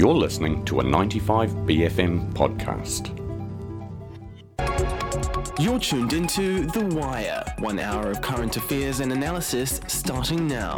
You're listening to a 95BFM podcast. You're tuned into The Wire, 1 hour of current affairs and analysis starting now.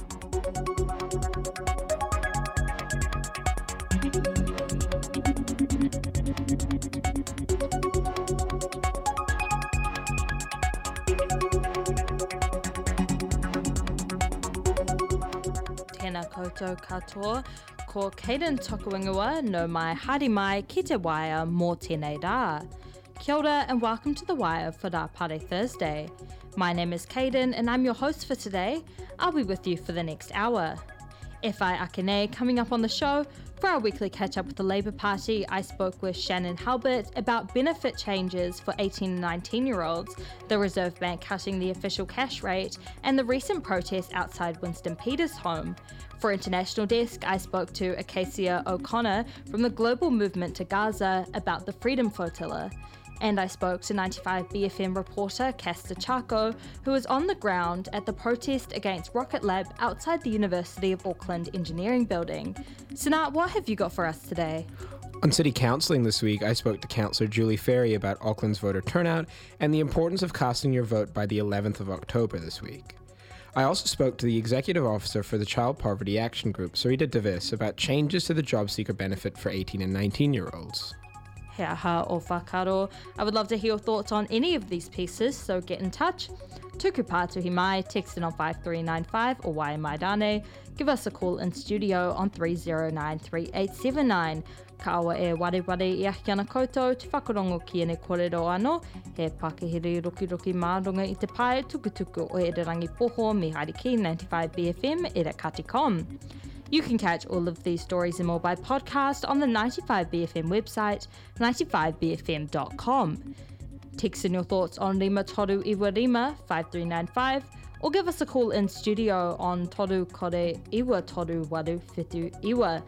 Tēnā koutou katoa, ko Caden Tokuingawa no mai haere mai ki te Wire mō tēnei rā. Kia ora and welcome to The Wire for Rā Pare Thursday. My name is Caden and I'm your host for today. I'll be with you for the next hour. Whai Akene coming up on the show. For our weekly catch-up with the Labour Party, I spoke with Shannon Halbert about benefit changes for 18 and 19-year-olds, the Reserve Bank cutting the official cash rate, and the recent protests outside Winston Peters' home. For International Desk, I spoke to Acacia O'Connor from the Global Movement to Gaza about the Freedom Flotilla. And I spoke to 95BFM reporter Castor Chaco, who was on the ground at the protest against Rocket Lab outside the University of Auckland Engineering Building. Sanat, what have you got for us today? On City Councilling this week, I spoke to Councillor Julie Ferry about Auckland's voter turnout and the importance of casting your vote by the 11th of October this week. I also spoke to the Executive Officer for the Child Poverty Action Group, Sarita Davis, about changes to the job seeker benefit for 18 and 19-year-olds. He aha o whakaro. I would love to hear your thoughts on any of these pieces, so get in touch. Tuku pātuhi mai, text in on 5395 or Wai Mai Rane. Give us a call in studio on 3093879. Ka awa e ware i ahi ana koutou, te whakarongo ki ene kōrero anō. He Pakehiri Roki Māronga I te pai, tukutuku o Ererangi Poho, me haere ki 95BFM, Era Kati.com. You can catch all of these stories and more by podcast on the 95BFM website, 95BFM.com. Text in your thoughts on Rima Toru Iwa Rima 5395 or give us a call in studio on Toru Kore Iwa Toru Waru Whitu Iwa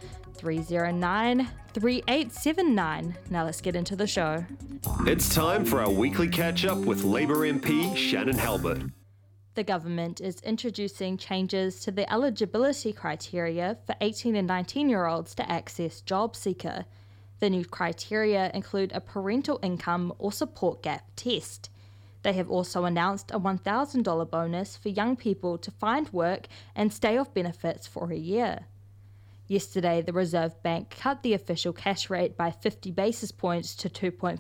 3093879. Now let's get into the show. It's time for our weekly catch-up with Labour MP Shannon Halbert. The government is introducing changes to the eligibility criteria for 18 and 19-year-olds to access JobSeeker. The new criteria include a parental income or support gap test. They have also announced a $1,000 bonus for young people to find work and stay off benefits for a year. Yesterday, the Reserve Bank cut the official cash rate by 50 basis points to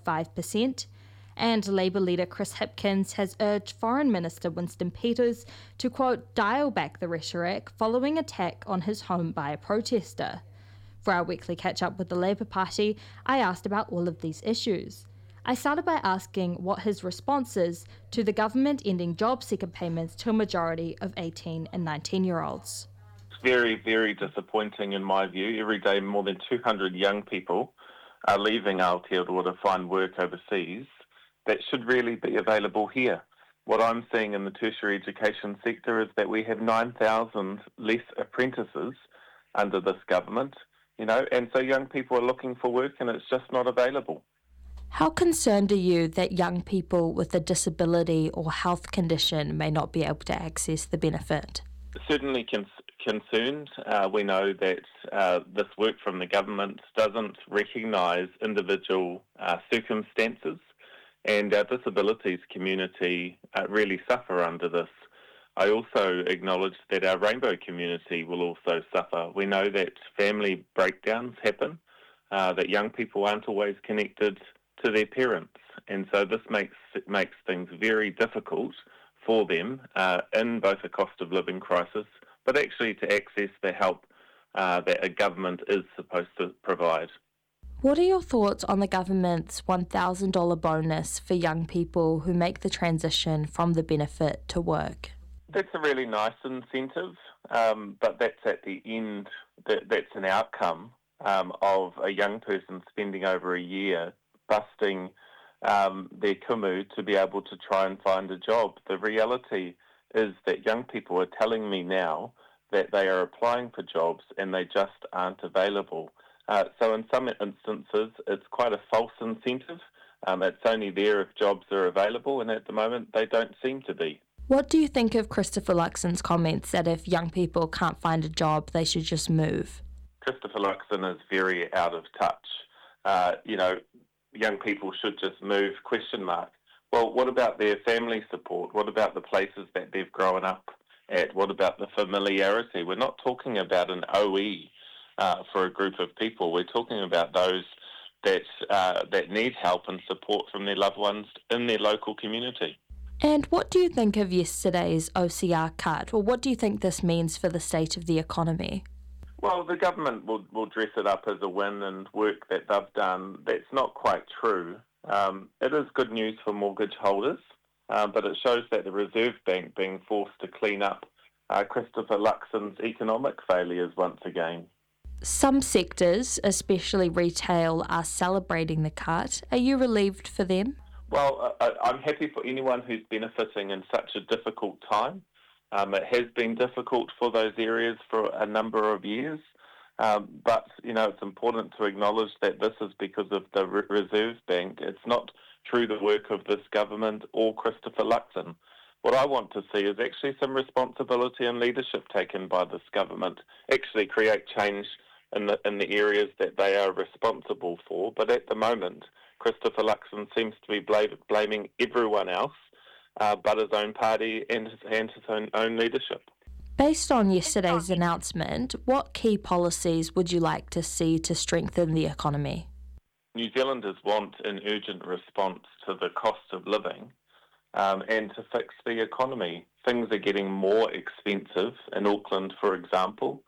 2.5%. And Labour leader Chris Hipkins has urged Foreign Minister Winston Peters to, quote, dial back the rhetoric following attack on his home by a protester. For our weekly catch-up with the Labour Party, I asked about all of these issues. I started by asking what his response is to the government ending job seeker payments to a majority of 18 and 19-year-olds. It's very, very disappointing in my view. Every day more than 200 young people are leaving Aotearoa to find work overseas that should really be available here. What I'm seeing in the tertiary education sector is that we have 9,000 less apprentices under this government, and so young people are looking for work and it's just not available. How concerned are you that young people with a disability or health condition may not be able to access the benefit? Certainly concerned. We know that this work from the government doesn't recognise individual circumstances. And our disabilities community really suffer under this. I also acknowledge that our rainbow community will also suffer. We know that family breakdowns happen, that young people aren't always connected to their parents. And so this makes things very difficult for them in both a cost of living crisis, but actually to access the help that a government is supposed to provide. What are your thoughts on the government's $1,000 bonus for young people who make the transition from the benefit to work? That's a really nice incentive, but that's at the end, that's an outcome of a young person spending over a year busting their kumu to be able to try and find a job. The reality is that young people are telling me now that they are applying for jobs and they just aren't available. So in some instances, it's quite a false incentive. It's only there if jobs are available, and at the moment, they don't seem to be. What do you think of Christopher Luxon's comments that if young people can't find a job, they should just move? Christopher Luxon is very out of touch. Young people should just move, ? Well, what about their family support? What about the places that they've grown up at? What about the familiarity? We're not talking about an OE for a group of people. We're talking about those that need help and support from their loved ones in their local community. And what do you think of yesterday's OCR cut, or what do you think this means for the state of the economy? Well, the government will dress it up as a win and work that they've done. That's not quite true. It is good news for mortgage holders, but it shows that the Reserve Bank being forced to clean up Christopher Luxon's economic failures once again. Some sectors, especially retail, are celebrating the cut. Are you relieved for them? Well, I'm happy for anyone who's benefiting in such a difficult time. It has been difficult for those areas for a number of years, but it's important to acknowledge that this is because of the Reserve Bank. It's not through the work of this government or Christopher Luxon. What I want to see is actually some responsibility and leadership taken by this government, actually create change in the areas that they are responsible for. But at the moment, Christopher Luxon seems to be blaming everyone else but his own party and his own leadership. Based on yesterday's announcement, what key policies would you like to see to strengthen the economy? New Zealanders want an urgent response to the cost of living and to fix the economy. Things are getting more expensive in Auckland, for example,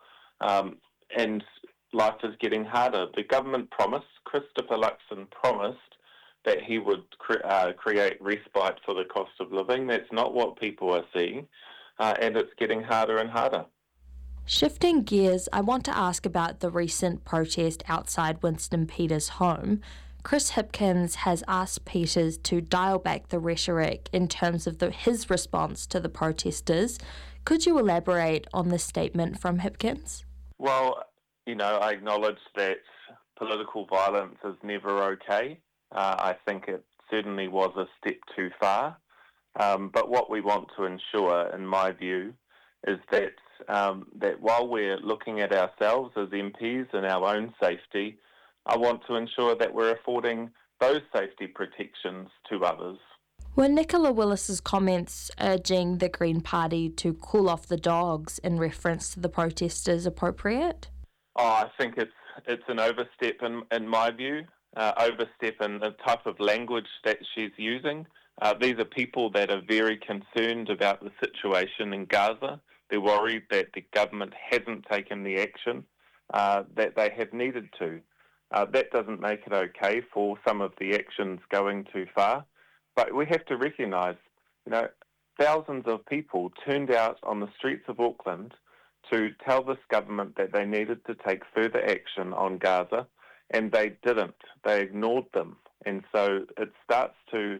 and life is getting harder. The government promised, Christopher Luxon promised, that he would create respite for the cost of living. That's not what people are seeing, and it's getting harder and harder. Shifting gears, I want to ask about the recent protest outside Winston Peters' home. Chris Hipkins has asked Peters to dial back the rhetoric in terms of his response to the protesters. Could you elaborate on this statement from Hipkins? Well, I acknowledge that political violence is never okay. I think it certainly was a step too far. But what we want to ensure, in my view, is that while we're looking at ourselves as MPs and our own safety, I want to ensure that we're affording those safety protections to others. Were Nicola Willis's comments urging the Green Party to cool off the dogs in reference to the protesters appropriate? I think it's an overstep in my view, overstep in the type of language that she's using. These are people that are very concerned about the situation in Gaza. They're worried that the government hasn't taken the action that they have needed to. That doesn't make it okay for some of the actions going too far. But we have to recognise, thousands of people turned out on the streets of Auckland to tell this government that they needed to take further action on Gaza, and they didn't. They ignored them. And so it starts to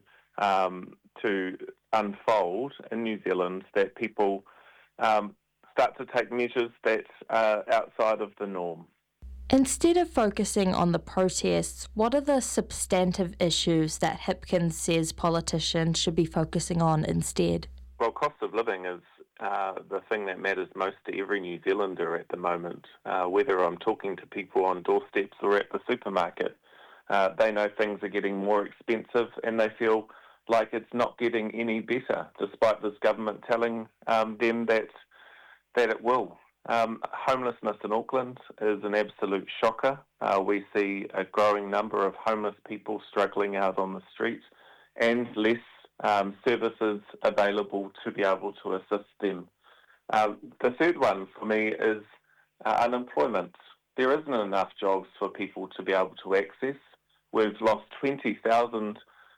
unfold in New Zealand that people start to take measures that are outside of the norm. Instead of focusing on the protests, what are the substantive issues that Hipkins says politicians should be focusing on instead? Well, cost of living is the thing that matters most to every New Zealander at the moment. Whether I'm talking to people on doorsteps or at the supermarket, they know things are getting more expensive and they feel like it's not getting any better, despite this government telling them that it will. Homelessness in Auckland is an absolute shocker. We see a growing number of homeless people struggling out on the street and less services available to be able to assist them. The third one for me is unemployment. There isn't enough jobs for people to be able to access. We've lost 20,000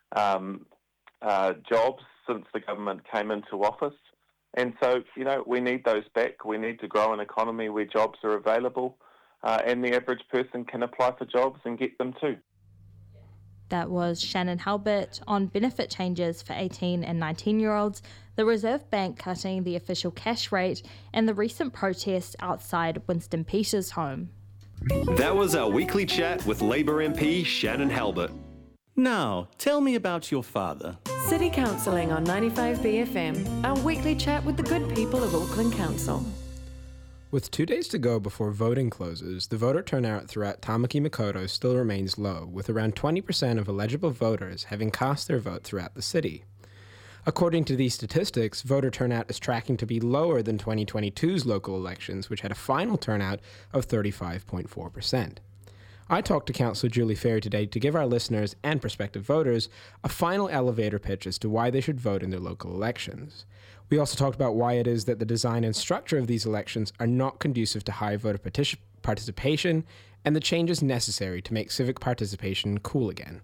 jobs since the government came into office. And so, we need those back. We need to grow an economy where jobs are available and the average person can apply for jobs and get them too. That was Shannon Halbert on benefit changes for 18 and 19-year-olds, the Reserve Bank cutting the official cash rate, and the recent protest outside Winston Peters' home. That was our weekly chat with Labour MP Shannon Halbert. Now, tell me about your father. City Counselling on 95BFM, our weekly chat with the good people of Auckland Council. With 2 days to go before voting closes, the voter turnout throughout Tamaki Makaurau still remains low, with around 20% of eligible voters having cast their vote throughout the city. According to these statistics, voter turnout is tracking to be lower than 2022's local elections, which had a final turnout of 35.4%. I talked to Councillor Julie Ferry today to give our listeners and prospective voters a final elevator pitch as to why they should vote in their local elections. We also talked about why it is that the design and structure of these elections are not conducive to high voter participation and the changes necessary to make civic participation cool again.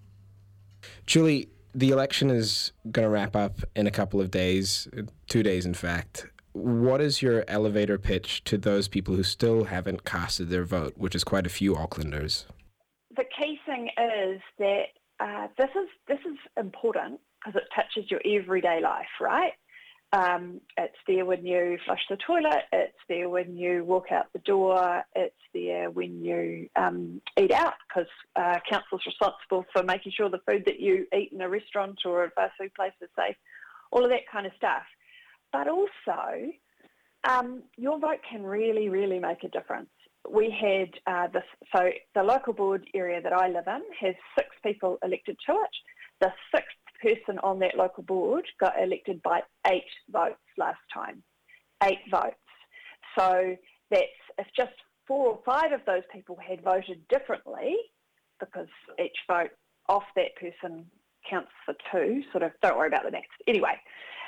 Julie, the election is going to wrap up in a couple of days, 2 days in fact. What is your elevator pitch to those people who still haven't casted their vote, which is quite a few Aucklanders? The key thing is that this is important because it touches your everyday life, right? It's there when you flush the toilet, it's there when you walk out the door, it's there when you eat out because council's responsible for making sure the food that you eat in a restaurant or a fast food place is safe, all of that kind of stuff. But also, your vote can really, really make a difference. We had so the local board area that I live in has 6 people elected to it. The 6th person on that local board got elected by 8 votes last time. 8 votes. So that's, if just 4 or 5 of those people had voted differently, because each vote off that person counts for 2, sort of, don't worry about the next. Anyway,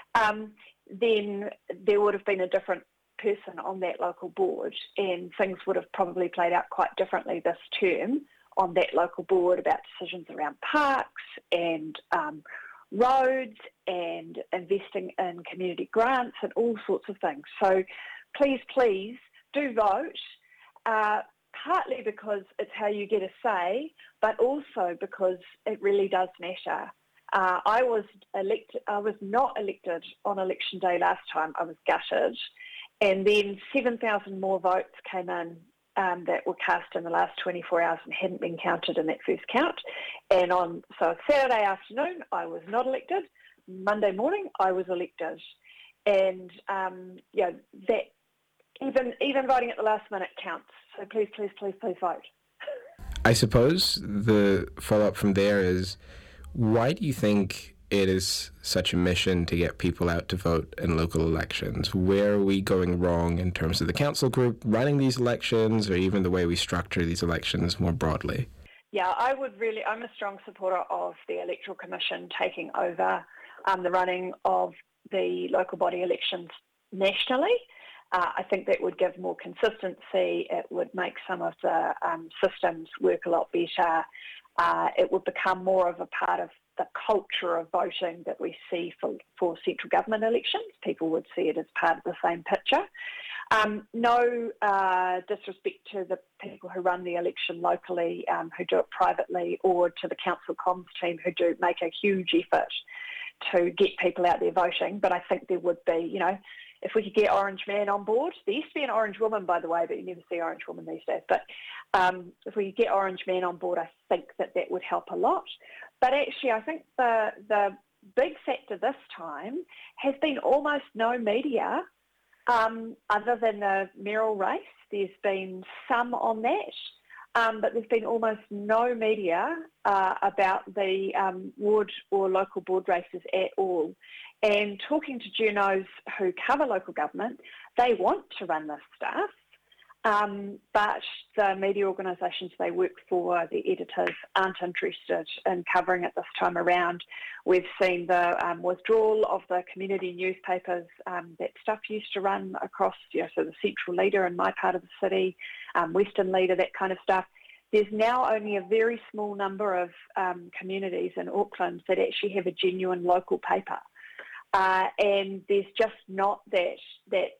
then there would have been a different person on that local board and things would have probably played out quite differently this term on that local board about decisions around parks and roads and investing in community grants and all sorts of things. So please do vote, partly because it's how you get a say, but also because it really does matter. I was not elected on election day last time. I was gutted. And then 7,000 more votes came in that were cast in the last 24 hours and hadn't been counted in that first count. And so Saturday afternoon, I was not elected. Monday morning, I was elected. And that even voting at the last minute counts. So please vote. I suppose the follow-up from there is, why do you think it is such a mission to get people out to vote in local elections? Where are we going wrong in terms of the council group running these elections or even the way we structure these elections more broadly? Yeah, I'm a strong supporter of the Electoral Commission taking over the running of the local body elections nationally. I think that would give more consistency. It would make some of the systems work a lot better. It would become more of a part of the culture of voting that we see for central government elections. People would see it as part of the same picture. No disrespect to the people who run the election locally, who do it privately, or to the council comms team who do make a huge effort to get people out there voting. But I think there would be, if we could get Orange Man on board. There used to be an Orange Woman, by the way, but you never see Orange Woman these days. But if we could get Orange Man on board, I think that would help a lot. But actually, I think the big factor this time has been almost no media other than the mayoral race. There's been some on that, but there's been almost no media about the ward or local board races at all. And talking to journos who cover local government, they want to run this stuff, but the media organisations they work for, the editors, aren't interested in covering it this time around. We've seen the withdrawal of the community newspapers. That stuff used to run across, so the Central Leader in my part of the city, Western Leader, that kind of stuff. There's now only a very small number of communities in Auckland that actually have a genuine local paper. And there's just not that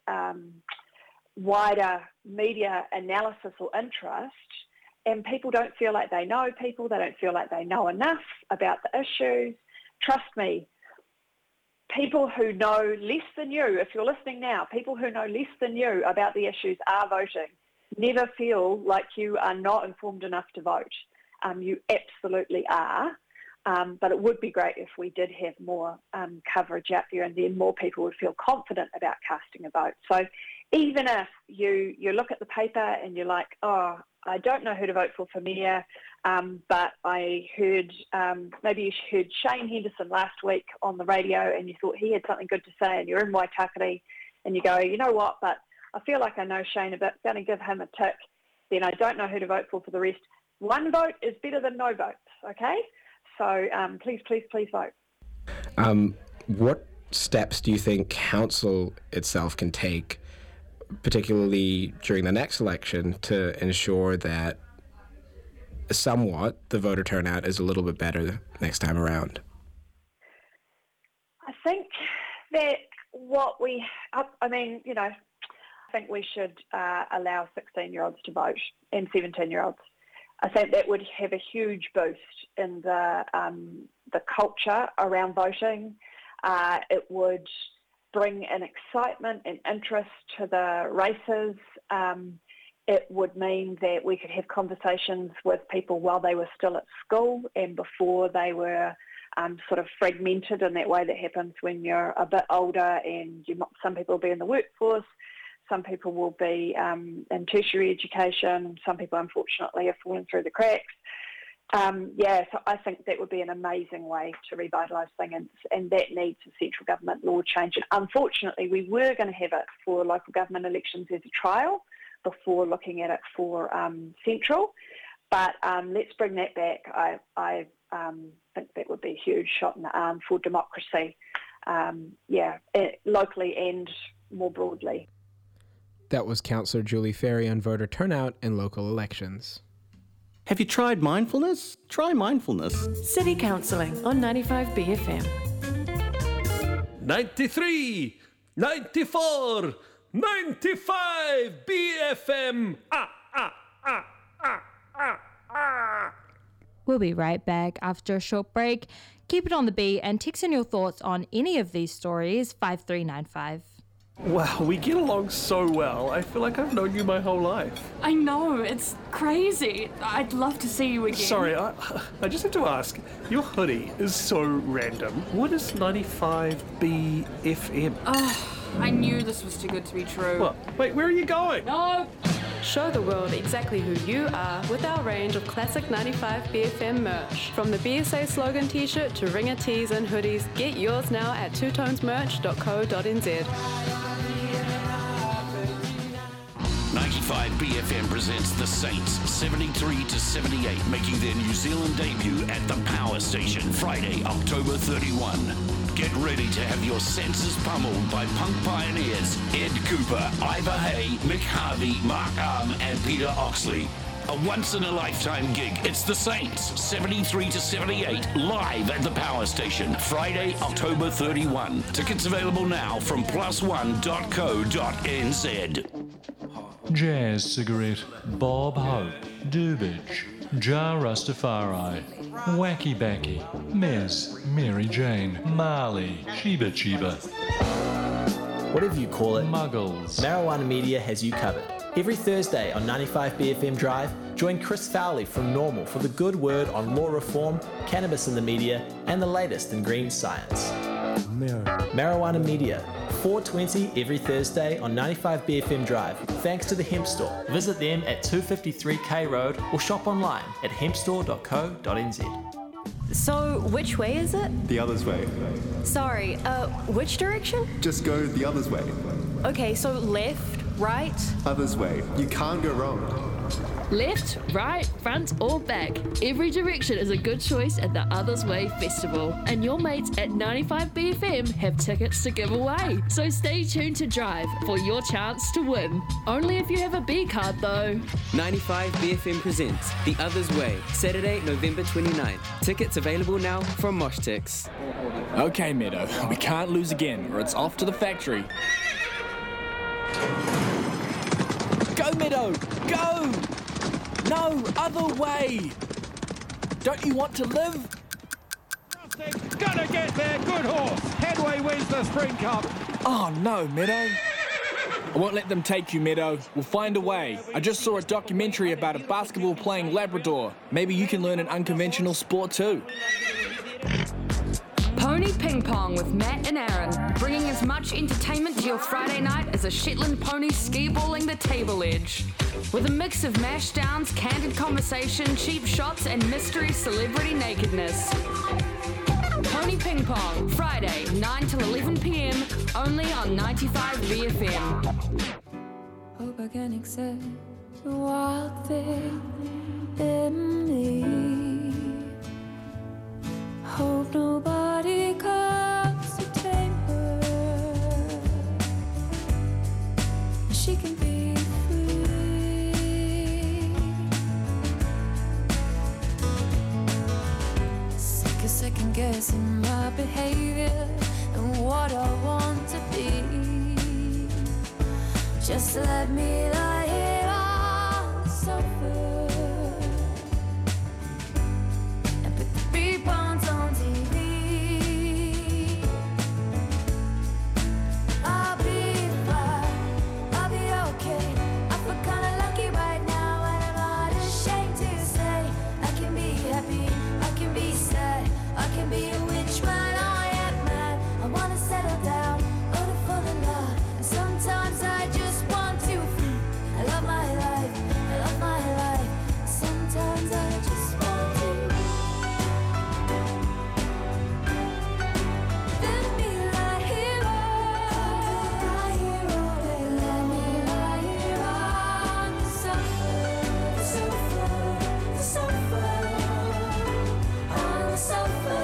wider media analysis or interest, and people don't feel like they know people, they don't feel like they know enough about the issues. Trust me, people who know less than you, if you're listening now, people who know less than you about the issues are voting. Never feel like you are not informed enough to vote. You absolutely are. But it would be great if we did have more coverage out there, and then more people would feel confident about casting a vote. So even if you look at the paper and you're like, oh, I don't know who to vote for mayor, but I heard, maybe you heard Shane Henderson last week on the radio and you thought he had something good to say, and you're in Waitakere and you go, you know what, but I feel like I know Shane a bit, going to give him a tick, then I don't know who to vote for the rest. One vote is better than no votes, okay? So please vote. What steps do you think council itself can take, particularly during the next election, to ensure that somewhat the voter turnout is a little bit better next time around? I think that I think we should allow 16-year-olds to vote and 17-year-olds. I think that would have a huge boost in the culture around voting. It would bring an excitement and interest to the races. It would mean that we could have conversations with people while they were still at school and before they were sort of fragmented in that way that happens when you're a bit older, and some people will be in the workforce, some people will be in tertiary education, some people unfortunately have fallen through the cracks. So I think that would be an amazing way to revitalise things, and that needs a central government law change. And unfortunately, we were going to have it for local government elections as a trial before looking at it for central. But let's bring that back. I think that would be a huge shot in the arm for democracy, locally and more broadly. That was Councillor Julie Ferry on voter turnout in local elections. Have you tried mindfulness? Try mindfulness. City Counselling on 95BFM. 93, 94, 95 BFM. We'll be right back after a short break. Keep it on the beat and text in your thoughts on any of these stories, 5395. Wow, we get along so well. I feel like I've known you my whole life. I know, it's crazy. I'd love to see you again. Sorry, I just have to ask. Your hoodie is so random. What is 95 BFM? I knew this was too good to be true. What? Wait, where are you going? No! Show the world exactly who you are with our range of classic 95 BFM merch. From the BSA slogan t-shirt to ringer tees and hoodies, get yours now at twotonesmerch.co.nz. 95 BFM presents The Saints 73-78, making their New Zealand debut at the Power Station Friday, October 31. Get ready to have your senses pummeled by punk pioneers Ed Cooper, Ivor Hay, Mick Harvey, Mark Arm and Peter Oxley. A once-in-a-lifetime gig. It's The Saints 73-78 live at the Power Station Friday, October 31. Tickets available now from plusone.co.nz. Jazz Cigarette, Bob Hope, Dubage, Jar Rastafari, Wacky Backy, Mez, Mary Jane, Marley, Sheba Chiba. Whatever you call it, Muggles. Marijuana Media has you covered. Every Thursday on 95 BFM Drive, join Chris Fowley from Normal for the good word on law reform, cannabis in the media, and the latest in green science. Marijuana Media, 4:20 every Thursday on 95 BFM Drive, thanks to the Hemp Store. Visit them at 253 K Road or shop online at hempstore.co.nz. So, which way is it? The other's way. Sorry, which direction? Just go the other's way. Okay, so left, right? Other's way. You can't go wrong. Left, right, front or back. Every direction is a good choice at the Others Way Festival. And your mates at 95 BFM have tickets to give away. So stay tuned to Drive for your chance to win. Only if you have a B card though. 95 BFM presents The Others Way, Saturday, November 29th. Tickets available now from Moshtix. Okay, Meadow, we can't lose again or it's off to the factory. Go, Meadow, go! No, other way! Don't you want to live? Gonna get there, good horse. Headway wins the Spring Cup. Oh no, Meadow. I won't let them take you, Meadow. We'll find a way. I just saw a documentary about a basketball-playing Labrador. Maybe you can learn an unconventional sport too. Pony Ping Pong with Matt and Aaron, bringing as much entertainment to your Friday night as a Shetland pony ski-balling the table edge. With a mix of mash downs, candid conversation, cheap shots and mystery celebrity nakedness. Pony Ping Pong, Friday, 9 till 11 p.m, only on 95 BFM. Hope I can accept the wild thing in me. Hope nobody comes to tame her. She can be free. Sick of second guessing my behavior and what I want to be. Just let me lie here on the sofa and put the rebounds on TV. I'll be fine, I'll be okay. I feel kinda lucky right now, and I'm not ashamed to say I can be happy, I can be sad, I can be a witch when I am mad. I wanna settle down, order for the love, and sometimes I just want to feel. I love my life, I love my life. Sometimes I just want to. Let me lie here all day. Let me lie here on the sofa, the sofa, the sofa, on the sofa.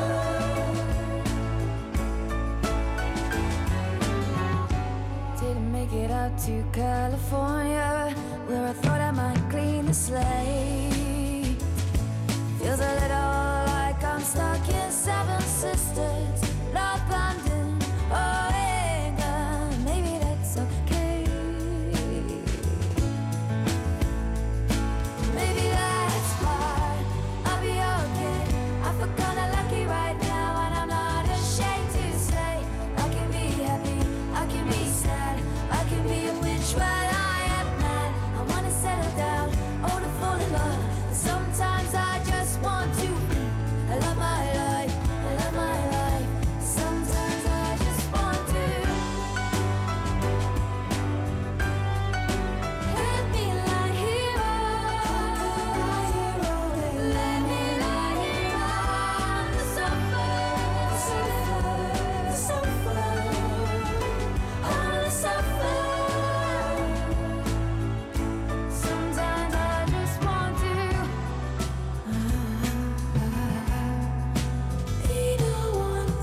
Didn't make it out to California, where I thought I might clean the slate. Feels a little like I'm stuck in Seven Sisters, North London, or England. Maybe that's okay. Maybe that's fine, I'll be okay. I feel kinda lucky right now, and I'm not ashamed to say I can be happy, I can be sad, I can be a witch when I am mad. I wanna settle down, order for the love. Sometimes I just want to be. I love my life, I love my life. Sometimes I just want to. Let me lie here all day. Let me lie here on the sofa, the sofa, the sofa, on the sofa. Sometimes I just want to be the one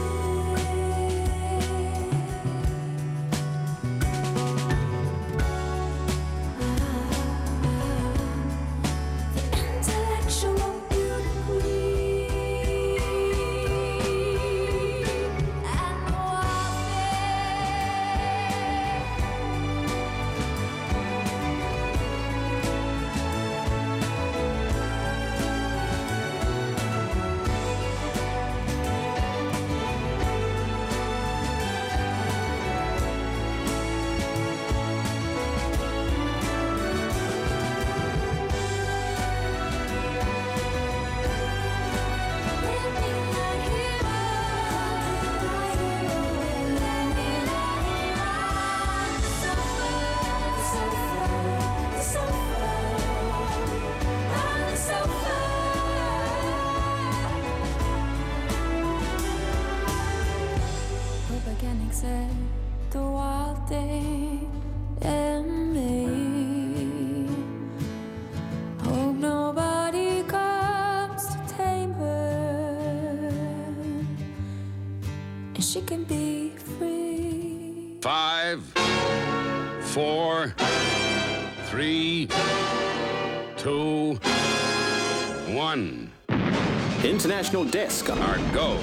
the intellectual beauty and the hope I can accept the wild thing in me. Hope nobody comes to tame her, and she can be free. 5, 4, 3, 2, 1. International Desk. Our go.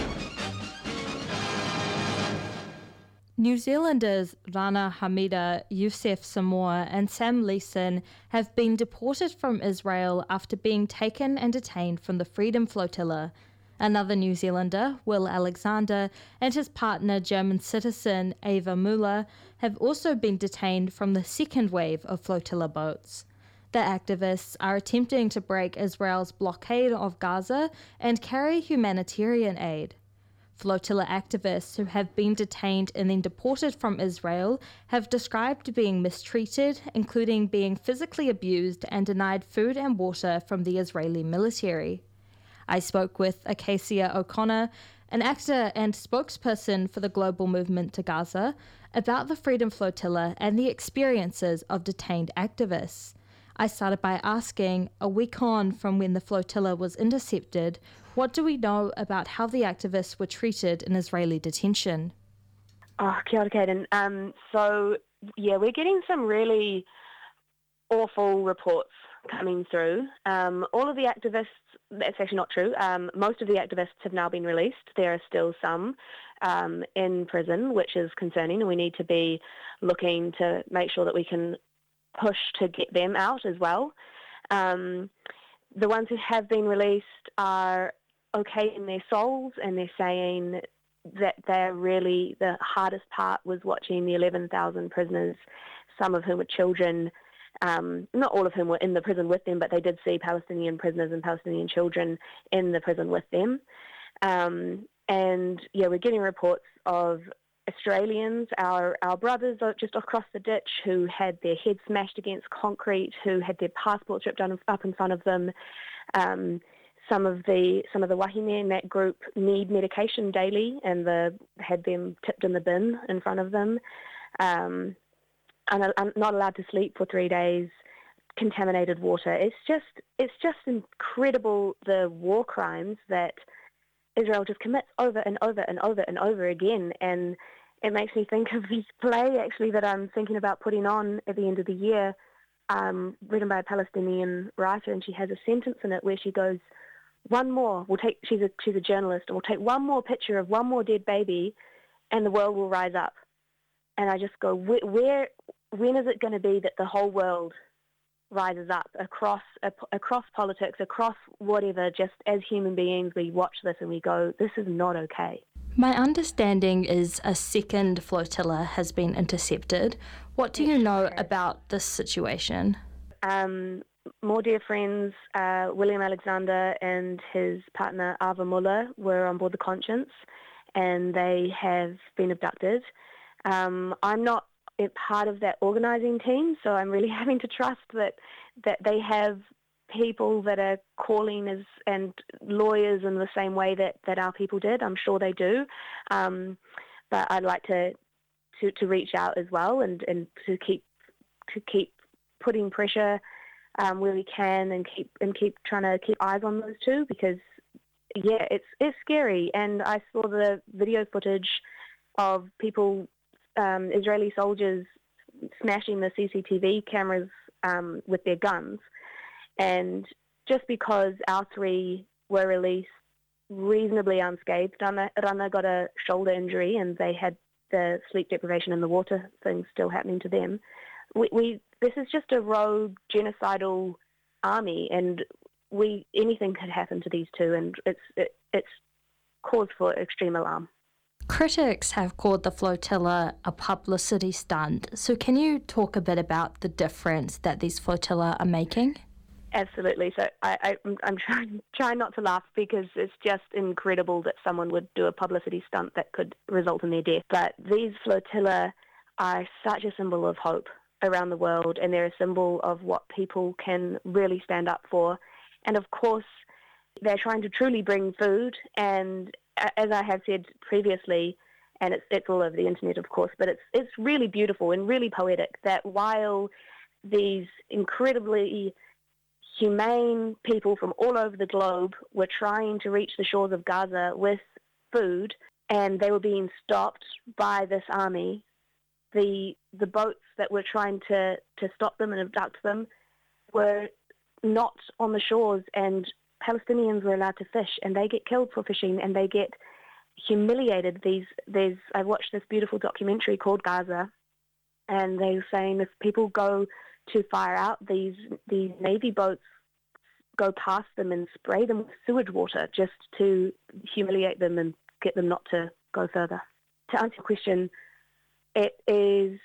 New Zealanders Rana Hamida, Youssef Samoa and Sam Leeson have been deported from Israel after being taken and detained from the Freedom Flotilla. Another New Zealander, Will Alexander, and his partner, German citizen Ava Muller, have also been detained from the second wave of flotilla boats. The activists are attempting to break Israel's blockade of Gaza and carry humanitarian aid. Flotilla activists who have been detained and then deported from Israel have described being mistreated, including being physically abused and denied food and water from the Israeli military. I spoke with Acacia O'Connor, an actor and spokesperson for the global movement to Gaza, about the Freedom Flotilla and the experiences of detained activists. I started by asking, a week on from when the flotilla was intercepted, what do we know about how the activists were treated in Israeli detention? Oh, kia ora, Caden. So, we're getting some really awful reports coming through. All of the activists, that's actually not true. Most of the activists have now been released. There are still some in prison, which is concerning, and we need to be looking to make sure that we can push to get them out as well. The ones who have been released are okay in their souls, and they're saying that they're really, the hardest part was watching the 11,000 prisoners, some of whom were children. Not all of whom were in the prison with them, but they did see Palestinian prisoners and Palestinian children in the prison with them. We're getting reports of Australians, our brothers just across the ditch, who had their heads smashed against concrete, who had their passports ripped up in front of them. Some of the wahine in that group need medication daily, and had them tipped in the bin in front of them. And I'm not allowed to sleep for 3 days. Contaminated water. It's just incredible, the war crimes that Israel just commits over and over and over and over again. And it makes me think of this play, actually, that I'm thinking about putting on at the end of the year, written by a Palestinian writer, and she has a sentence in it where she goes, one more, she's a journalist, and we'll take one more picture of one more dead baby and the world will rise up. And I just go, when is it going to be that the whole world rises up across politics, across whatever, just as human beings, we watch this and we go, this is not okay. My understanding is a second flotilla has been intercepted. What do you know about this situation? More dear friends, William Alexander and his partner Ava Muller were on board the Conscience, and they have been abducted. I'm not part of that organising team, so I'm really having to trust that they have people that are calling and lawyers in the same way that our people did. I'm sure they do, but I'd like to reach out as well and to keep putting pressure where we can, and keep trying to keep eyes on those two, because it's scary. And I saw the video footage of people, Israeli soldiers, smashing the CCTV cameras with their guns. And just because our three were released reasonably unscathed, Rana got a shoulder injury, and they had the sleep deprivation and the water thing still happening to them. This is just a rogue genocidal army, and anything could happen to these two, and it's cause for extreme alarm. Critics have called the flotilla a publicity stunt. So can you talk a bit about the difference that these flotilla are making? Absolutely. So I'm trying not to laugh, because it's just incredible that someone would do a publicity stunt that could result in their death. But these flotilla are such a symbol of hope around the world, and they're a symbol of what people can really stand up for. And of course, they're trying to truly bring food, and as I have said previously, and it's all over the internet, of course, but it's really beautiful and really poetic that while these incredibly humane people from all over the globe were trying to reach the shores of Gaza with food, and they were being stopped by this army, the boats that were trying to stop them and abduct them were not on the shores, and Palestinians were allowed to fish, and they get killed for fishing, and they get humiliated. I watched this beautiful documentary called Gaza, and they were saying if people go to fire out, these Navy boats go past them and spray them with sewage water just to humiliate them and get them not to go further. To answer your question, it is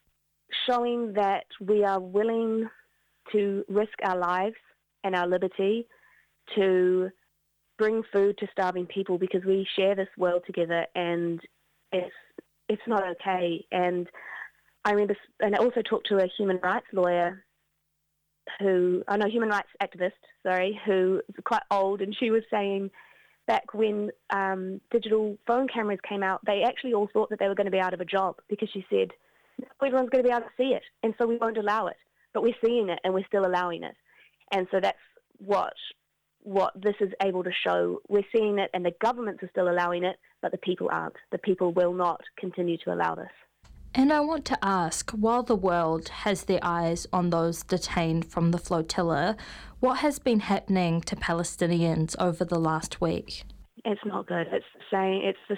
showing that we are willing to risk our lives and our liberty to bring food to starving people because we share this world together, and it's not okay. And I remember, and I also talked to a human rights lawyer human rights activist, who is quite old, and she was saying back when digital phone cameras came out, they actually all thought that they were going to be out of a job because she said, everyone's going to be able to see it, and so we won't allow it. But we're seeing it, and we're still allowing it. And so that's what this is able to show. We're seeing it, and the governments are still allowing it, but the people aren't. The people will not continue to allow this. And I want to ask, while the world has their eyes on those detained from the flotilla, what has been happening to Palestinians over the last week? It's not good. It's the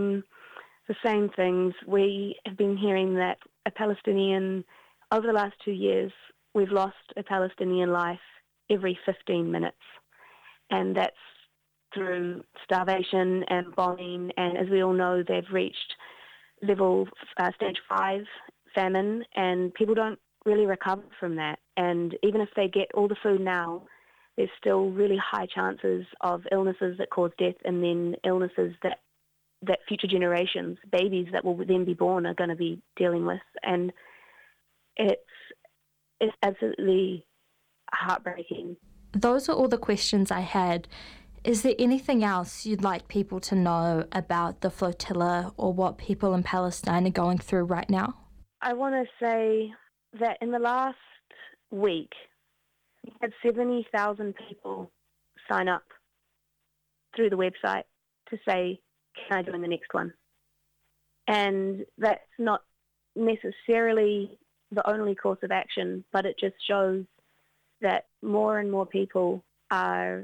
same things. We have been hearing that a Palestinian, over the last 2 years, we've lost a Palestinian life every 15 minutes. And that's through starvation and bombing. And as we all know, they've reached level stage 5 famine, and people don't really recover from that. And even if they get all the food now, there's still really high chances of illnesses that cause death, and then illnesses that future generations, babies that will then be born, are going to be dealing with. And it's absolutely heartbreaking. Those are all the questions I had. Is there anything else you'd like people to know about the flotilla or what people in Palestine are going through right now? I want to say that in the last week, we had 70,000 people sign up through the website to say, can I join the next one? And that's not necessarily the only course of action, but it just shows that more and more people are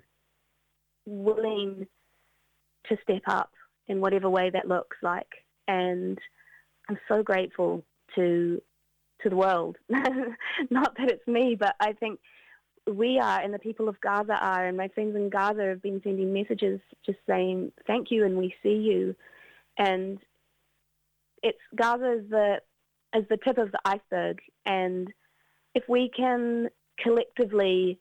willing to step up in whatever way that looks like. And I'm so grateful to the world. Not that it's me, but I think we are, and the people of Gaza are, and my friends in Gaza have been sending messages just saying thank you and we see you. And it's Gaza is the tip of the iceberg, and if we can collectively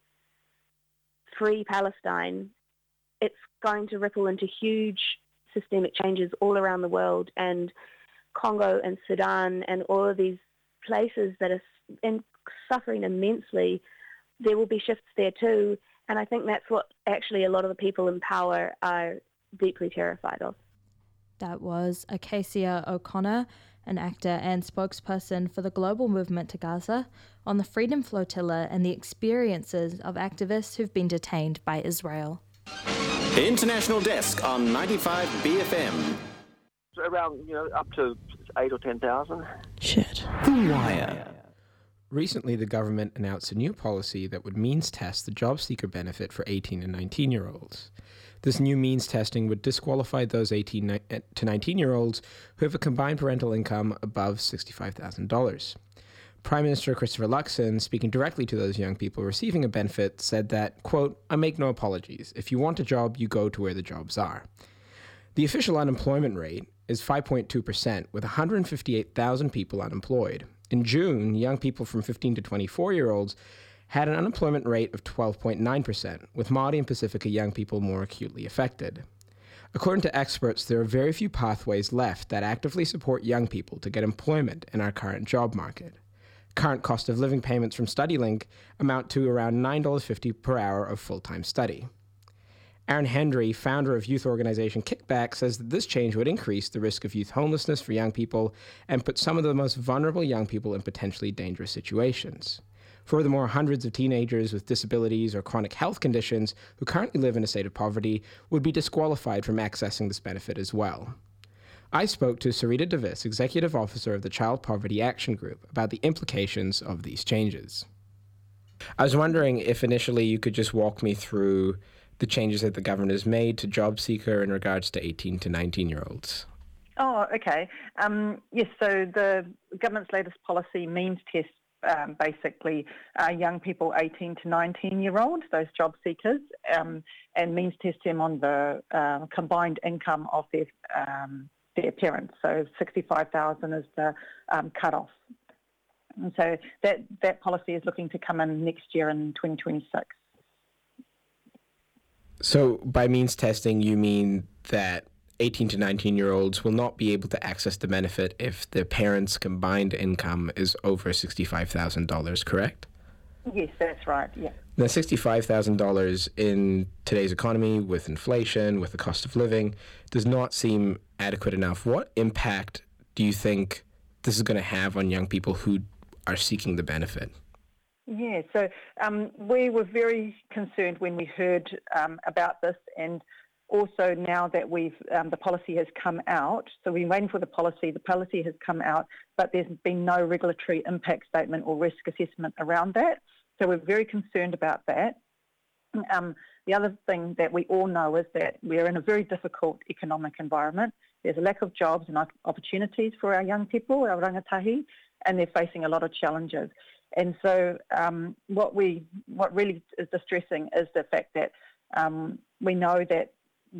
free Palestine, it's going to ripple into huge systemic changes all around the world, and Congo and Sudan and all of these places that are suffering immensely, there will be shifts there too. And I think that's what actually a lot of the people in power are deeply terrified of. That was Acacia O'Connor, an actor and spokesperson for the global movement to Gaza, on the Freedom Flotilla and the experiences of activists who've been detained by Israel. International Desk on 95 BFM. Around, up to 8 or 10,000. Shit. The Wire. Recently, the government announced a new policy that would means test the job seeker benefit for 18 and 19-year-olds. This new means testing would disqualify those 18 to 19-year-olds who have a combined parental income above $65,000. Prime Minister Christopher Luxon, speaking directly to those young people receiving a benefit, said that, quote, "I make no apologies. If you want a job, you go to where the jobs are." The official unemployment rate is 5.2%, with 158,000 people unemployed. In June, young people from 15 to 24-year-olds had an unemployment rate of 12.9%, with Māori and Pacifica young people more acutely affected. According to experts, there are very few pathways left that actively support young people to get employment in our current job market. Current cost of living payments from StudyLink amount to around $9.50 per hour of full-time study. Aaron Hendry, founder of youth organization Kickback, says that this change would increase the risk of youth homelessness for young people and put some of the most vulnerable young people in potentially dangerous situations. Furthermore, hundreds of teenagers with disabilities or chronic health conditions who currently live in a state of poverty would be disqualified from accessing this benefit as well. I spoke to Sarita Davis, Executive Officer of the Child Poverty Action Group, about the implications of these changes. I was wondering if initially you could just walk me through the changes that the government has made to job seeker in regards to 18 to 19-year-olds. Oh, okay. Yes, so the government's latest policy means test basically young people 18 to 19-year-olds, those job seekers, and means test them on the combined income of their parents. So 65,000 is the cut-off. And so that policy is looking to come in next year in 2026. So by means testing, you mean that 18 to 19-year-olds will not be able to access the benefit if their parents' combined income is over $65,000, correct? Yes, that's right, yeah. Now, $65,000 in today's economy, with inflation, with the cost of living, does not seem adequate enough. What impact do you think this is going to have on young people who are seeking the benefit? Yeah, so we were very concerned when we heard about this, and also now that the policy has come out. So we're waiting for the policy has come out, but there's been no regulatory impact statement or risk assessment around that. So we're very concerned about that. The other thing that we all know is that we're in a very difficult economic environment. There's a lack of jobs and opportunities for our young people, our rangatahi, and they're facing a lot of challenges. And so what really is distressing is the fact that we know that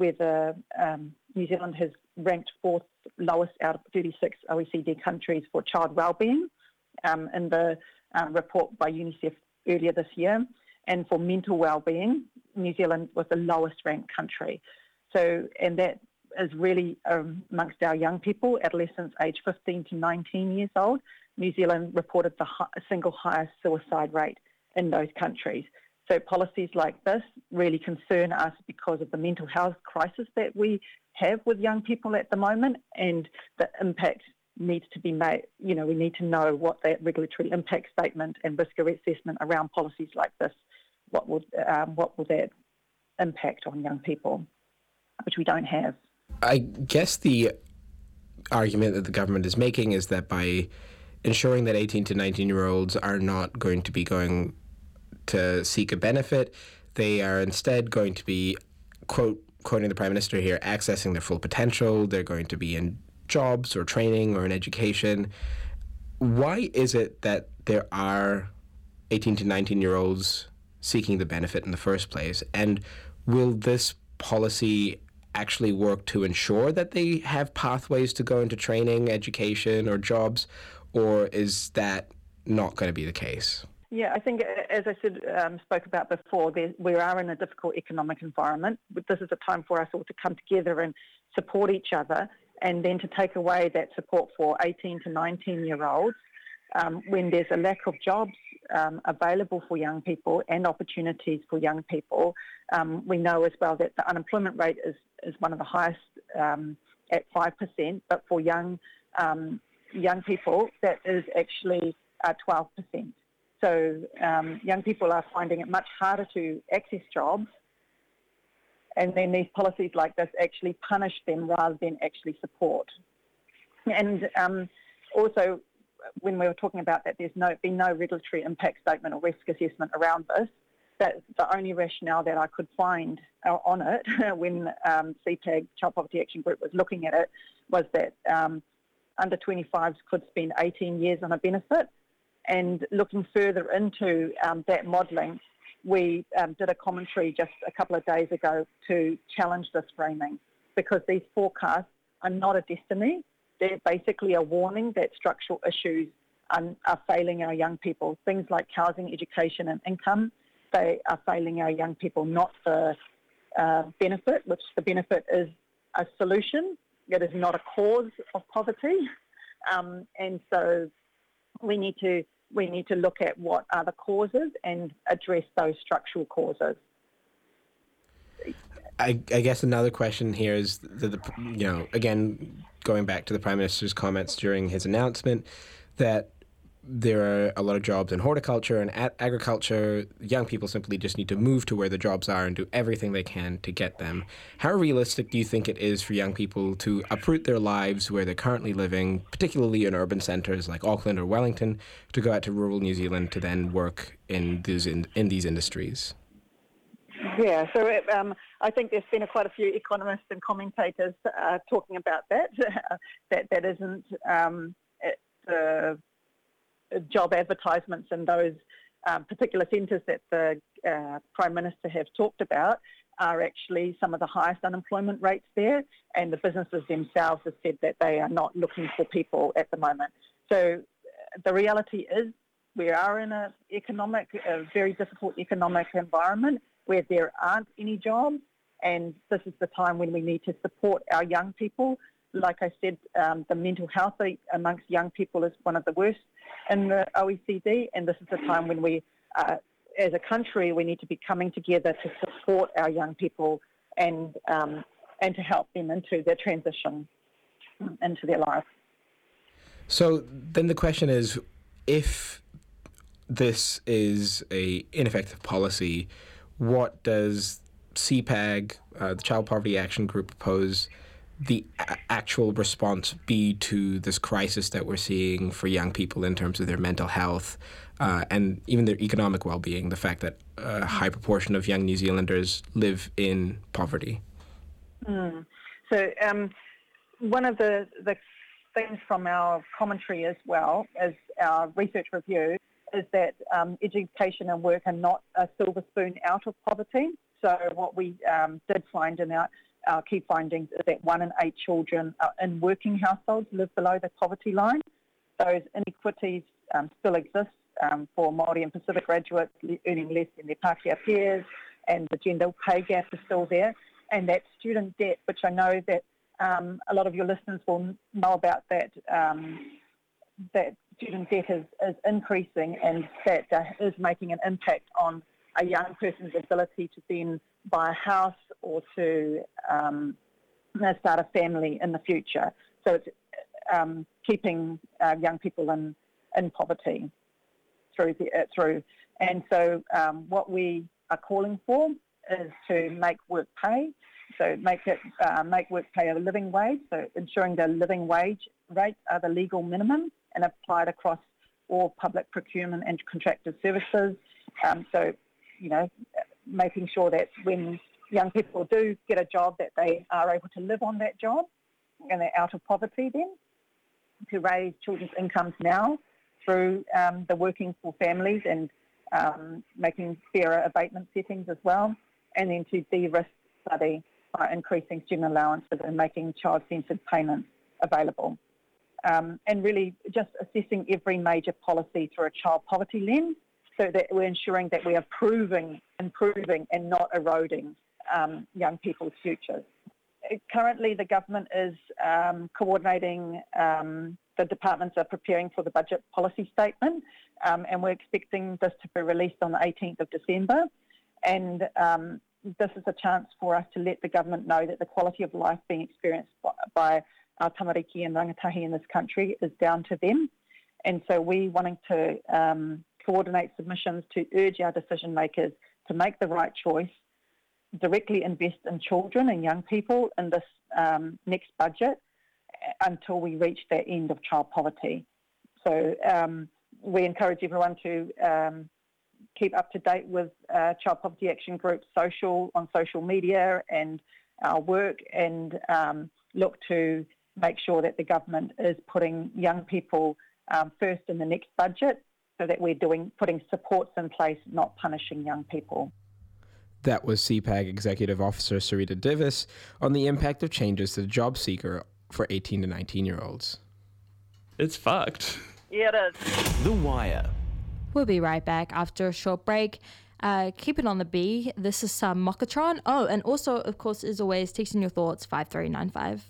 New Zealand has ranked fourth lowest out of 36 OECD countries for child wellbeing in the report by UNICEF earlier this year. And for mental wellbeing, New Zealand was the lowest ranked country. So, and that is really amongst our young people, adolescents aged 15 to 19 years old. New Zealand reported the single highest suicide rate in those countries. So policies like this really concern us because of the mental health crisis that we have with young people at the moment, and the impact needs to be made. You know, we need to know what that regulatory impact statement and risk assessment around policies like this, what will that impact on young people, which we don't have. I guess the argument that the government is making is that by ensuring that 18 to 19-year-olds are not going to be going to seek a benefit, they are instead going to be, quoting the Prime Minister here, accessing their full potential. They're going to be in jobs or training or in education. Why is it that there are 18 to 19-year-olds seeking the benefit in the first place? And will this policy actually work to ensure that they have pathways to go into training, education, or jobs, or is that not going to be the case? Yeah, I think, as I said, spoke about before, we are in a difficult economic environment. This is a time for us all to come together and support each other, and then to take away that support for 18 to 19-year-olds when there's a lack of jobs available for young people and opportunities for young people. We know as well that the unemployment rate is one of the highest at 5%, but for young people, that is actually 12%. So young people are finding it much harder to access jobs, and then these policies like this actually punish them rather than actually support. And also, when we were talking about that, there's been no regulatory impact statement or risk assessment around this. That the only rationale that I could find on it when CPAG, Child Poverty Action Group, was looking at it was that under 25s could spend 18 years on a benefit. And looking further into that modelling, we did a commentary just a couple of days ago to challenge this framing, because these forecasts are not a destiny. They're basically a warning that structural issues are failing our young people. Things like housing, education and income, they are failing our young people, not the benefit, which the benefit is a solution. It is not a cause of poverty. And so we need to look at what are the causes and address those structural causes. I guess another question here is, again, going back to the Prime Minister's comments during his announcement, that there are a lot of jobs in horticulture and agriculture. Young people simply just need to move to where the jobs are and do everything they can to get them. How realistic do you think it is for young people to uproot their lives where they're currently living, particularly in urban centres like Auckland or Wellington, to go out to rural New Zealand to then work in these industries? Yeah, so I think there's been quite a few economists and commentators talking about that. that isn't the job advertisements in those particular centres that the Prime Minister have talked about are actually some of the highest unemployment rates there, and the businesses themselves have said that they are not looking for people at the moment. So the reality is we are in a very difficult economic environment where there aren't any jobs, and this is the time when we need to support our young people. Like I said, the mental health amongst young people is one of the worst in the OECD, and this is the time when we, as a country, we need to be coming together to support our young people and to help them into their transition into their life. So then the question is, if this is a ineffective policy, what does CPAG, the Child Poverty Action Group, propose the actual response be to this crisis that we're seeing for young people in terms of their mental health and even their economic well-being, the fact that a high proportion of young New Zealanders live in poverty? So one of the things from our commentary as well as our research review is that education and work are not a silver spoon out of poverty. So what we did find in our key findings is that 1 in 8 children in working households live below the poverty line. Those inequities still exist for Māori and Pacific graduates earning less than their Pākehā peers, and the gender pay gap is still there. And that student debt, which I know that a lot of your listeners will know about, that that student debt is increasing, and that is making an impact on a young person's ability to then buy a house or to start a family in the future. So it's keeping young people in poverty through. And so what we are calling for is to make work pay. So make work pay a living wage. So ensuring the living wage rates are the legal minimum and applied across all public procurement and contracted services. So, making sure that when young people do get a job, that they are able to live on that job and they're out of poverty then, to raise children's incomes now through the Working for Families and making fairer abatement settings as well, and then to de-risk study by increasing student allowances and making child-centred payments available. And really just assessing every major policy through a child poverty lens, so that we're ensuring that we are improving and not eroding young people's futures. Currently, the government is coordinating, the departments are preparing for the budget policy statement, and we're expecting this to be released on the 18th of December. And this is a chance for us to let the government know that the quality of life being experienced by our tamariki and rangatahi in this country is down to them. And so we wanting to coordinate submissions to urge our decision makers to make the right choice, directly invest in children and young people in this next budget until we reach the end of child poverty. So we encourage everyone to keep up to date with Child Poverty Action Group's on social media and our work, and look to make sure that the government is putting young people first in the next budget, so that we're putting supports in place, not punishing young people. That was CPAG Executive Officer Sarita Divis on the impact of changes to the job seeker for 18 to 19-year-olds. It's fucked. Yeah, it is. The Wire. We'll be right back after a short break. Keep it on the B. This is Mokatron. Oh, and also, of course, as always, texting your thoughts, 5395.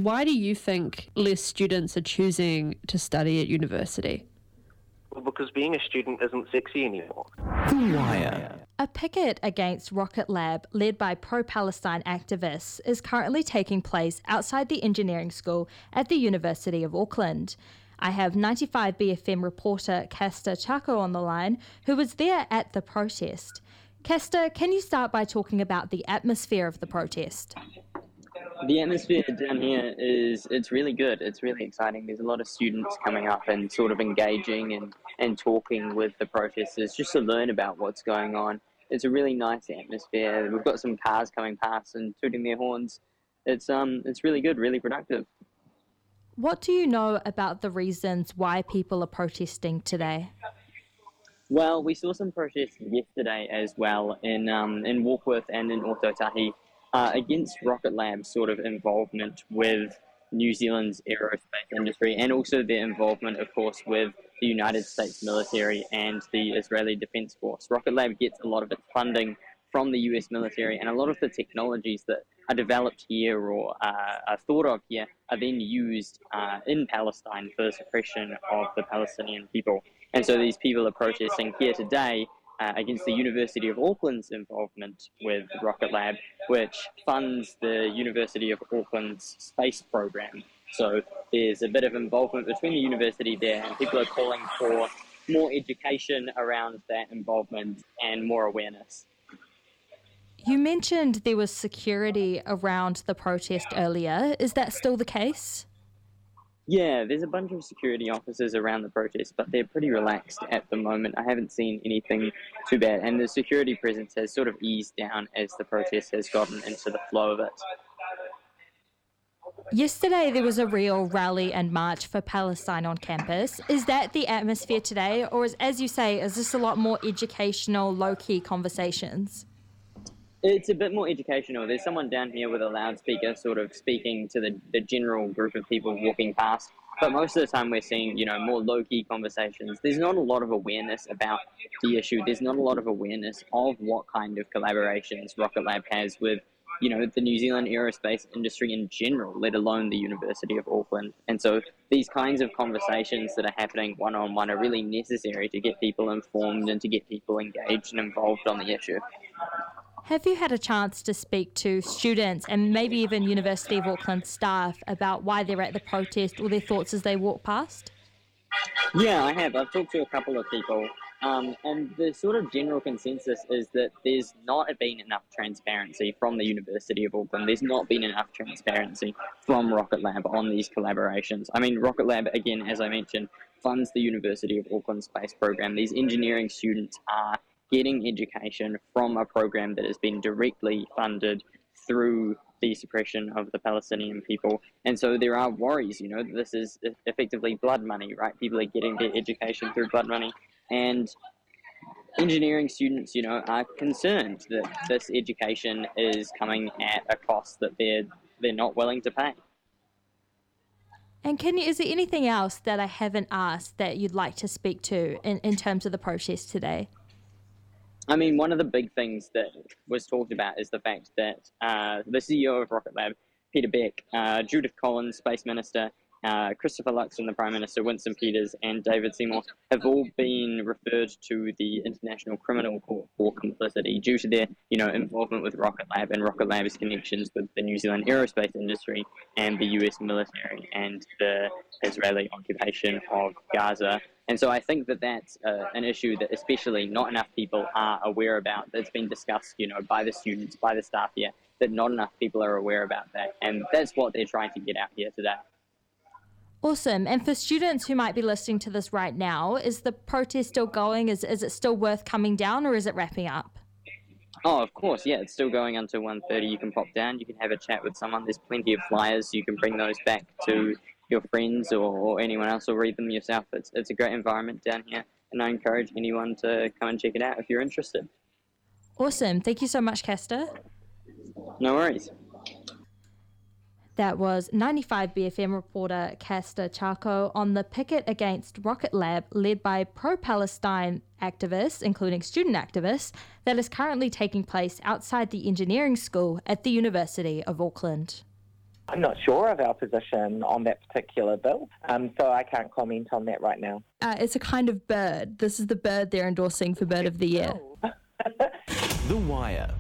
why do you think less students are choosing to study at university? Well, because being a student isn't sexy anymore. The Wire. A picket against Rocket Lab, led by pro-Palestine activists, is currently taking place outside the engineering school at the University of Auckland. I have 95BFM reporter Castor Chaco on the line, who was there at the protest. Castor, can you start by talking about the atmosphere of the protest? The atmosphere down here it's really good. It's really exciting. There's a lot of students coming up and sort of engaging and talking with the protesters just to learn about what's going on. It's a really nice atmosphere. We've got some cars coming past and tooting their horns. It's really good, really productive. What do you know about the reasons why people are protesting today? Well, we saw some protests yesterday as well in Warkworth and in Ōtautahi. Against Rocket Lab's sort of involvement with New Zealand's aerospace industry, and also their involvement, of course, with the United States military and the Israeli Defense Force. Rocket Lab gets a lot of its funding from the US military, and a lot of the technologies that are developed here or are thought of here are then used in Palestine for the suppression of the Palestinian people. And so these people are protesting here today against the University of Auckland's involvement with Rocket Lab, which funds the University of Auckland's space program. So there's a bit of involvement between the university there, and people are calling for more education around that involvement and more awareness. You mentioned there was security around the protest earlier. Is that still the case? Yeah, there's a bunch of security officers around the protest, but they're pretty relaxed at the moment. I haven't seen anything too bad, and the security presence has sort of eased down as the protest has gotten into the flow of it. Yesterday there was a real rally and march for Palestine on campus. Is that the atmosphere today, or as you say, is this a lot more educational, low-key conversations? It's a bit more educational. There's someone down here with a loudspeaker sort of speaking to the general group of people walking past. But most of the time we're seeing, more low-key conversations. There's not a lot of awareness about the issue. There's not a lot of awareness of what kind of collaborations Rocket Lab has with, the New Zealand aerospace industry in general, let alone the University of Auckland. And so these kinds of conversations that are happening one-on-one are really necessary to get people informed and to get people engaged and involved on the issue. Have you had a chance to speak to students and maybe even University of Auckland staff about why they're at the protest or their thoughts as they walk past? Yeah, I have. I've talked to a couple of people, and the sort of general consensus is that there's not been enough transparency from the University of Auckland. There's not been enough transparency from Rocket Lab on these collaborations. I mean, Rocket Lab, again, as I mentioned, funds the University of Auckland space program. These engineering students are getting education from a program that has been directly funded through the suppression of the Palestinian people. And so there are worries, this is effectively blood money, right? People are getting their education through blood money. And engineering students, are concerned that this education is coming at a cost that they're not willing to pay. And is there anything else that I haven't asked that you'd like to speak to in terms of the protest today? I mean, one of the big things that was talked about is the fact that the CEO of Rocket Lab, Peter Beck, Judith Collins, Space Minister, Christopher Luxon, the Prime Minister, Winston Peters, and David Seymour have all been referred to the International Criminal Court for complicity due to their, involvement with Rocket Lab and Rocket Lab's connections with the New Zealand aerospace industry and the US military and the Israeli occupation of Gaza. And so I think that that's an issue that especially not enough people are aware about. That's been discussed, by the students, by the staff here, that not enough people are aware about that. And that's what they're trying to get out here today. Awesome. And for students who might be listening to this right now, is the protest still going? Is it still worth coming down, or is it wrapping up? Oh, of course, yeah. It's still going until 1:30. You can pop down. You can have a chat with someone. There's plenty of flyers. You can bring those back to your friends or anyone else, or read them yourself. It's a great environment down here, and I encourage anyone to come and check it out if you're interested. Awesome. Thank you so much, Castor. No worries. That was 95BFM reporter Castor Chaco on the picket against Rocket Lab led by pro-Palestine activists, including student activists, that is currently taking place outside the engineering school at the University of Auckland. I'm not sure of our position on that particular bill, so I can't comment on that right now. It's a kind of bird. This is the bird they're endorsing for Bird of the Year. The Wire.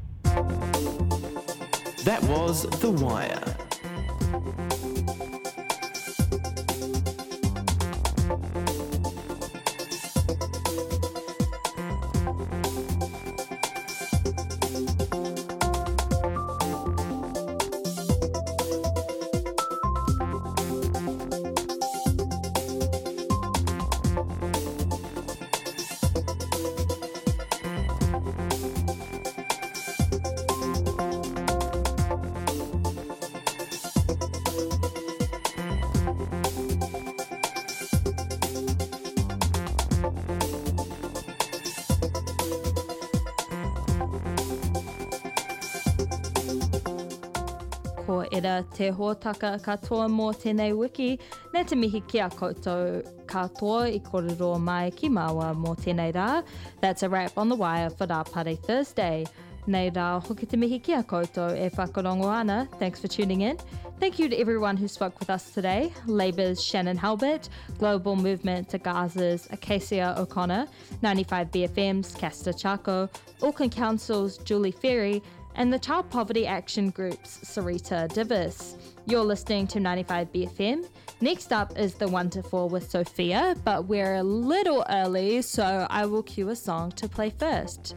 That was The Wire. Ko era te hōtaka katoa mō tēnei wiki, ne te mihi ki a koutou katoa I korero mai ki māua mō tēnei rā. That's a wrap on The Wire for Rā Pare Thursday. Nei rā hoki te mihi ki a koutou e whakarongo ana. Thanks for tuning in. Thank you to everyone who spoke with us today. Labour's Shannon Halbert, Global Movement to Gaza's Acacia O'Connor, 95BFM's Castor Chaco, Auckland Council's Julie Ferry, and the Child Poverty Action Group's Sarita Divis. You're listening to 95BFM. Next up is the 1 to 4 with Sophia, but we're a little early, so I will cue a song to play first.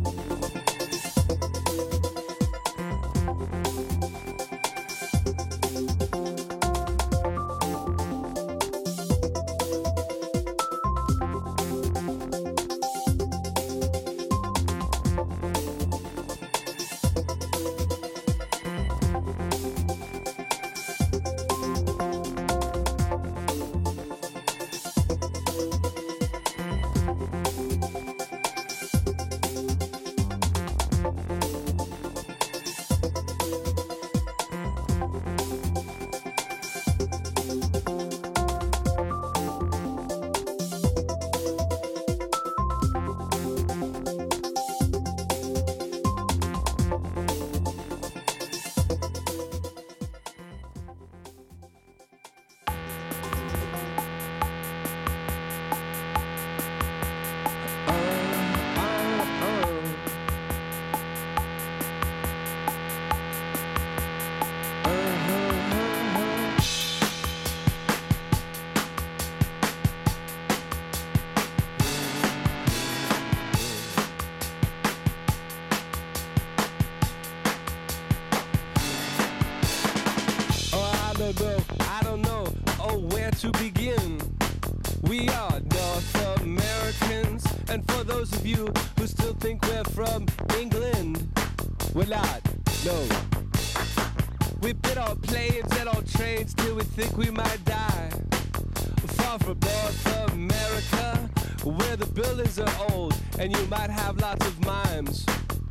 I don't know, where to begin. We are North Americans, and for those of you who still think we're from England, we're not, no. We bid on planes and on trains till we think we might die. Far from North America, where the buildings are old, and you might have lots of mimes.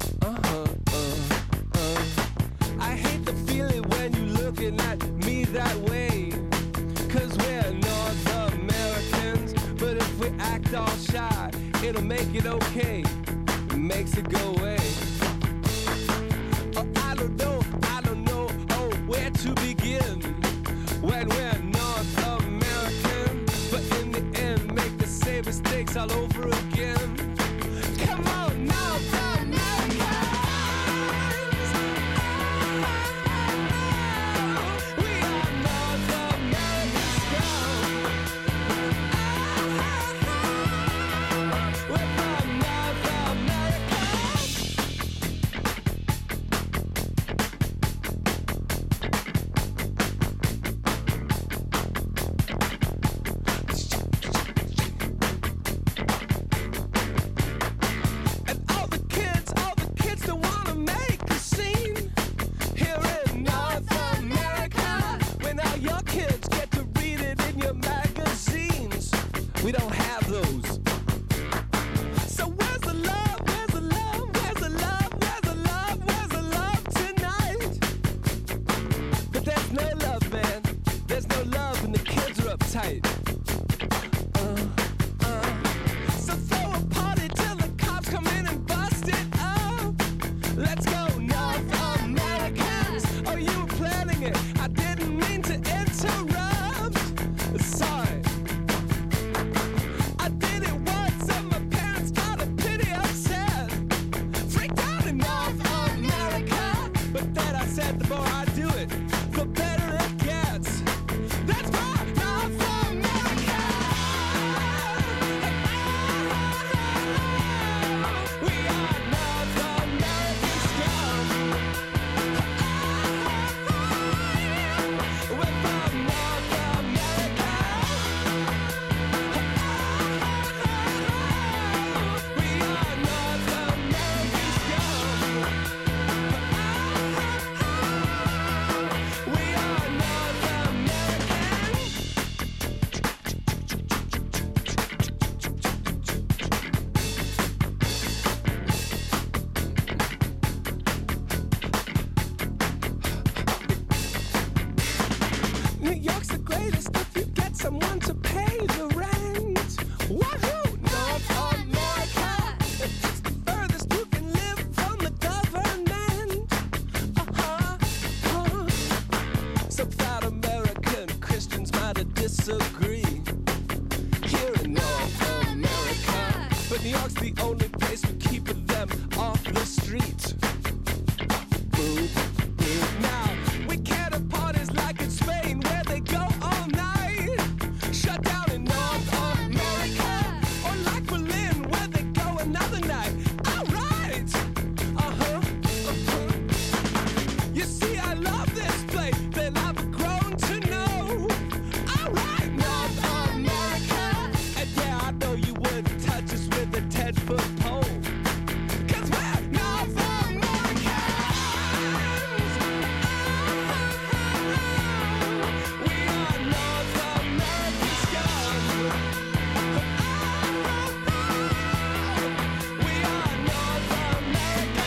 I hate the feeling when you looking at me that way, 'cause we're North Americans, but if we act all shy, it'll make it okay, it makes it go away. I don't know, where to begin, when we're North American, but in the end, make the same mistakes all over again. Come on, North America! We don't have those. So where's the love? Where's the love? Where's the love? Where's the love? Where's the love tonight? But there's no love, man. There's no love and the kids are uptight. So throw a party till the cops come in and bust it up. Let's go, North Americans. Oh, you were planning it. greatest if you get someone to pay the rent. Wahoo! North America, it's the furthest you can live from the government. Some South American Christians might disagree here in North America, but New York's the only place for keeping them off the street. Now, we cater parties like in Spain where they go all night. Shut down in North America, or like Berlin where they go another night. Alright! You see, I love this place that I've grown to know. Alright, North America. And yeah, I know you wouldn't touch us with a 10-foot pole. 'Cause we're North America. We are North American scum. We are North America.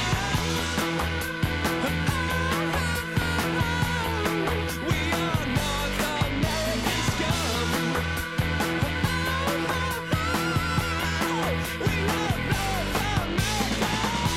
We are North American scum. We love North America.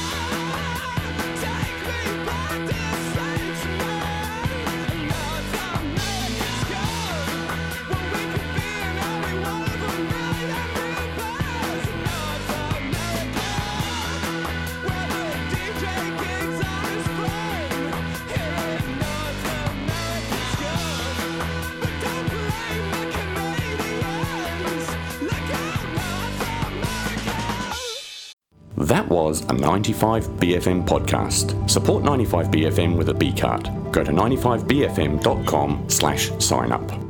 Take me back to Sanctuary. North American scum. When we could be in every one of a million rivers. North America. Where the DJ gigs on his phone. Here in North American scum. But don't blame the Canadians. Look out, North America. That was a 95BFM podcast. Support 95BFM with a B card. Go to 95BFM.com/sign up.